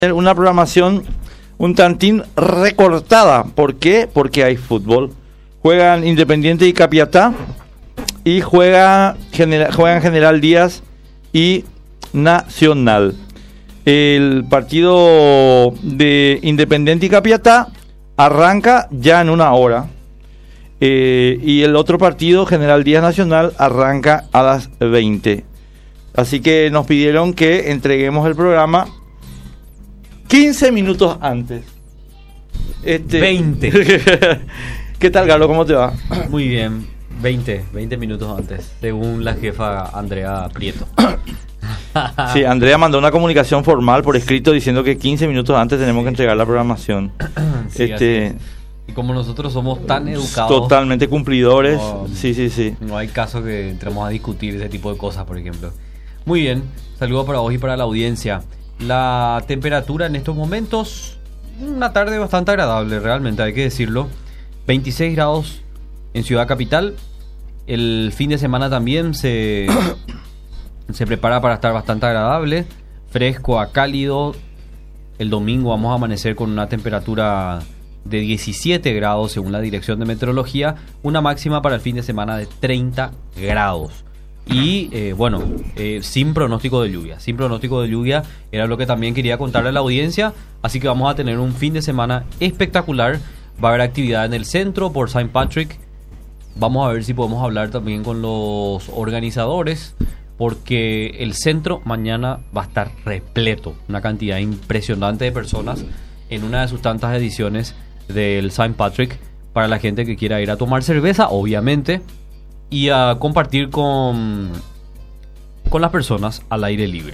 Una programación un tantín recortada. ¿Por qué? Porque hay fútbol. Juegan Independiente y Capiatá y juegan General Díaz y Nacional. El partido de Independiente y Capiatá arranca ya en una hora. Y el otro partido, General Díaz Nacional, arranca a las 20. Así que nos pidieron que entreguemos el programa 15 minutos antes. 20. ¿Qué tal, Carlos? ¿Cómo te va? Muy bien, 20 minutos antes, según la jefa Andrea Prieto. Sí, Andrea mandó una comunicación formal por escrito diciendo que 15 minutos antes tenemos que entregar la programación. Sí, y como nosotros somos tan educados, totalmente cumplidores. No, sí. No hay caso que entremos a discutir ese tipo de cosas, por ejemplo. Muy bien, saludo para vos y para la audiencia. La temperatura en estos momentos, una tarde bastante agradable, realmente hay que decirlo. 26 grados en Ciudad Capital. El fin de semana también se prepara para estar bastante agradable, fresco a cálido. El domingo vamos a amanecer con una temperatura de 17 grados según la Dirección de Meteorología, una máxima para el fin de semana de 30 grados. Y sin pronóstico de lluvia. Sin pronóstico de lluvia era lo que también quería contarle a la audiencia. Así que vamos a tener un fin de semana espectacular. Va a haber actividad en el centro por St. Patrick. Vamos a ver si podemos hablar también con los organizadores, porque el centro mañana va a estar repleto. Una cantidad impresionante de personas en una de sus tantas ediciones del St. Patrick, para la gente que quiera ir a tomar cerveza, obviamente, y a compartir con las personas al aire libre.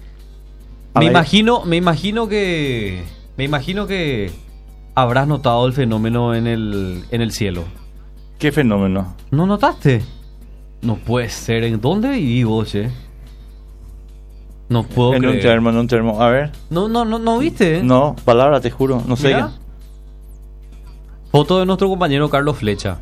Me imagino que habrás notado el fenómeno en el cielo. ¿Qué fenómeno? ¿No notaste? No puede ser. ¿En dónde viví vos, che? No puedo creer. En un termo. A ver. No viste. No, palabra, te juro. No sé. Mira. Foto de nuestro compañero Carlos Flecha.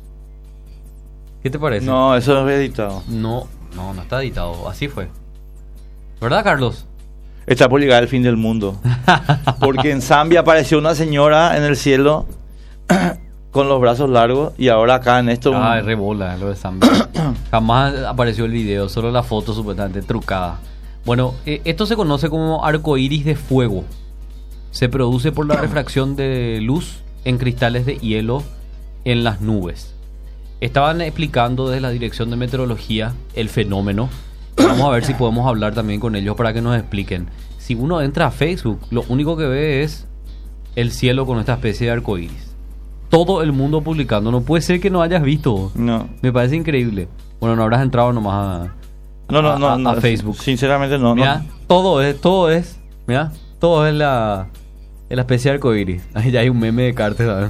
¿Qué te parece? No, eso no es editado. No está editado. Así fue. ¿Verdad, Carlos? Está por llegar el fin del mundo. Porque en Zambia apareció una señora en el cielo con los brazos largos, y ahora acá en esto... Es rebola lo de Zambia. Jamás apareció el video, solo la foto supuestamente trucada. Bueno, esto se conoce como arcoíris de fuego. Se produce por la refracción de luz en cristales de hielo en las nubes. Estaban explicando desde la Dirección de Meteorología el fenómeno. Vamos a ver si podemos hablar también con ellos para que nos expliquen. Si uno entra a Facebook, lo único que ve es el cielo con esta especie de arcoíris. Todo el mundo publicando. No puede ser que no hayas visto. No. Me parece increíble. Bueno, no habrás entrado nomás a Facebook. Sinceramente no. Mira, no. todo es. Mira, todo es la especie de arcoíris. Ahí ya hay un meme de Carter, ¿sabes?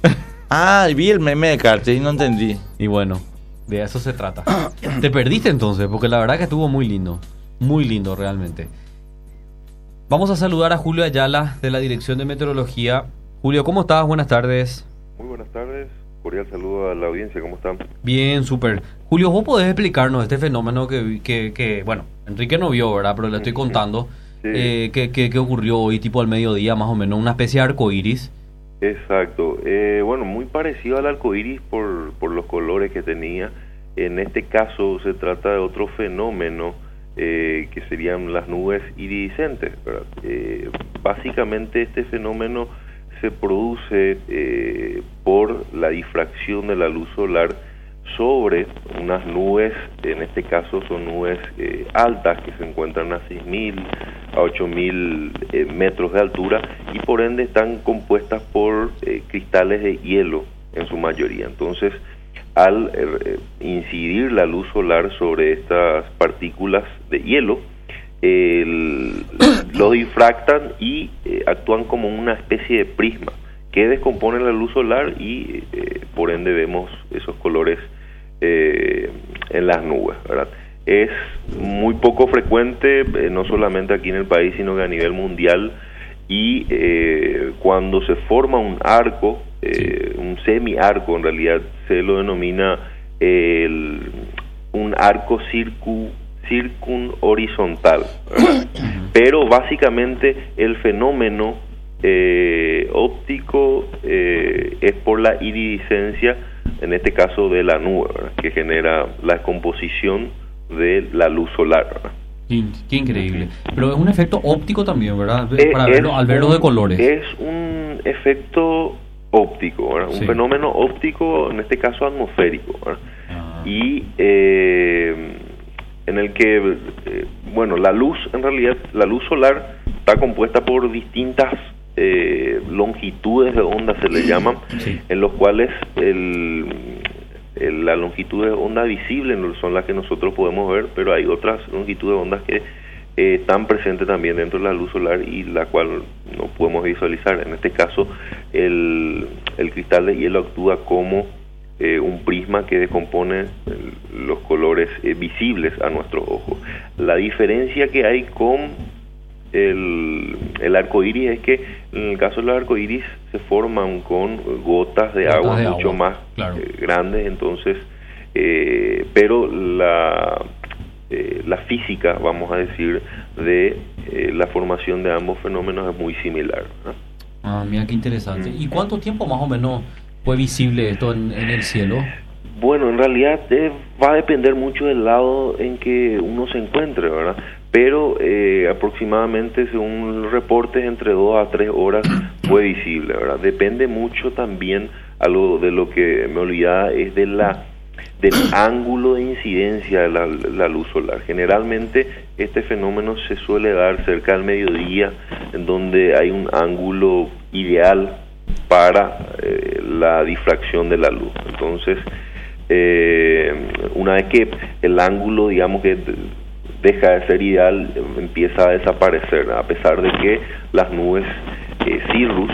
Vi el meme de Carter y no entendí. Y bueno, de eso se trata. Te perdiste entonces, porque la verdad que estuvo muy lindo. Muy lindo realmente. Vamos a saludar a Julio Ayala de la Dirección de Meteorología. Julio, ¿cómo estás? Buenas tardes. Muy buenas tardes. Cordial saludo a la audiencia. ¿Cómo están? Bien, súper. Julio, ¿vos podés explicarnos este fenómeno que bueno, Enrique no vio, ¿verdad? Pero le estoy contando. Sí. ¿Qué ocurrió hoy, tipo al mediodía, más o menos? Una especie de arcoíris. Exacto. Muy parecido al arcoíris por los colores que tenía. En este caso se trata de otro fenómeno que serían las nubes iridiscentes, ¿verdad? Básicamente este fenómeno se produce por la difracción de la luz solar sobre unas nubes. En este caso son nubes altas que se encuentran a 6.000 a 8.000 metros de altura, y por ende están compuestas por cristales de hielo en su mayoría. Entonces, al incidir la luz solar sobre estas partículas de hielo, lo difractan y actúan como una especie de prisma que descompone la luz solar, y por ende vemos esos colores en las nubes, ¿verdad? Es muy poco frecuente, no solamente aquí en el país, sino que a nivel mundial, y cuando se forma un arco, un semi-arco, en realidad se lo denomina un arco circunhorizontal. Pero básicamente el fenómeno óptico es por la iridiscencia, en este caso de la nube, ¿verdad?, que genera la composición de la luz solar, ¿verdad? Qué increíble. Pero es un efecto óptico también, ¿verdad? Para verlo, al verlo de colores. Es un efecto óptico, ¿verdad? Un fenómeno óptico, en este caso atmosférico, ¿verdad? Y en el que, bueno, la luz, en realidad, la luz solar está compuesta por distintas longitudes de onda, se le llaman, en los cuales la longitud de onda visible son las que nosotros podemos ver, pero hay otras longitudes de ondas que están presentes también dentro de la luz solar y la cual no podemos visualizar. En este caso, el cristal de hielo actúa como un prisma que descompone los colores visibles a nuestro ojo. La diferencia que hay con el arco iris es que en el caso de los arco iris se forman con gotas de agua mucho más grandes, entonces pero la física, vamos a decir, de la formación de ambos fenómenos es muy similar, ¿no? Mira qué interesante. ¿Y cuánto tiempo más o menos fue visible esto en el cielo? Bueno, en realidad va a depender mucho del lado en que uno se encuentre, ¿verdad? Pero aproximadamente, según reportes, entre 2 a 3 horas fue visible, ¿verdad? Depende mucho también, algo de lo que me olvidaba, es del ángulo de incidencia de la luz solar. Generalmente este fenómeno se suele dar cerca del mediodía, en donde hay un ángulo ideal para la difracción de la luz. Entonces, una vez que el ángulo, digamos, que deja de ser ideal, empieza a desaparecer, a pesar de que las nubes cirrus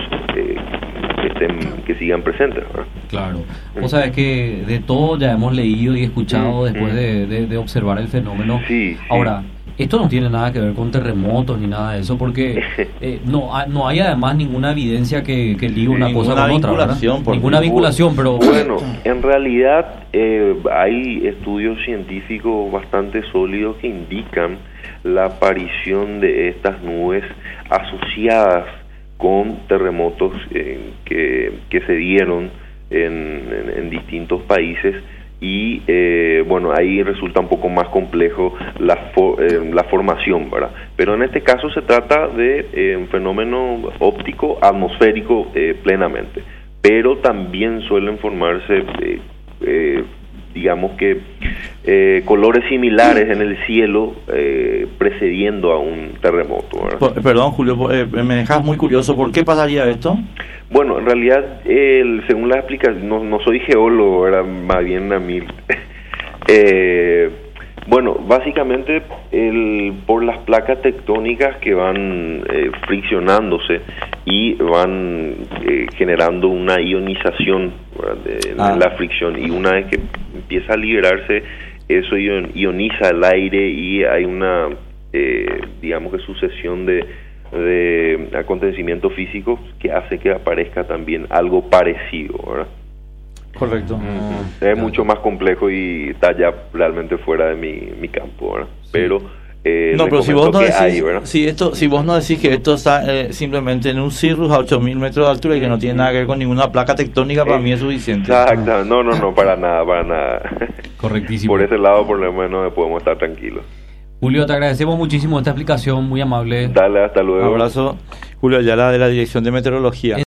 que sigan presentes, ¿verdad? Claro. O sea, es que de todo ya hemos leído y escuchado después de observar el fenómeno. Ahora, esto no tiene nada que ver con terremotos ni nada de eso, porque no hay además ninguna evidencia que ligue una cosa con otra, ¿verdad? Ninguna vinculación, pero... Bueno, en realidad hay estudios científicos bastante sólidos que indican la aparición de estas nubes asociadas con terremotos que se dieron en distintos países. Y bueno, ahí resulta un poco más complejo la formación, ¿verdad? Pero en este caso se trata de un fenómeno óptico atmosférico plenamente, pero también suelen formarse digamos que colores similares en el cielo precediendo a un terremoto, ¿verdad? Perdón, Julio, me dejas muy curioso. ¿Por qué pasaría esto? Bueno, en realidad, según las explicaciones, no soy geólogo, ¿verdad? Más bien a mí. Bueno, básicamente por las placas tectónicas que van friccionándose y van generando una ionización, ¿verdad?, de la fricción, y una vez que empieza a liberarse, eso ioniza el aire y hay una, digamos que sucesión de acontecimientos físicos que hace que aparezca también algo parecido, ¿verdad? Correcto. Es mucho más complejo y está ya realmente fuera de mi campo, ¿verdad? Pero no, pero si vos no decís, si vos no decís que esto está simplemente en un cirrus a 8.000 metros de altura y que no tiene nada que ver con ninguna placa tectónica, para mí es suficiente. Exacto, no, para nada. Correctísimo. Por ese lado, por lo menos, podemos estar tranquilos. Julio, te agradecemos muchísimo esta explicación, muy amable. Dale, hasta luego. Un abrazo. Julio Ayala, de la Dirección de Meteorología.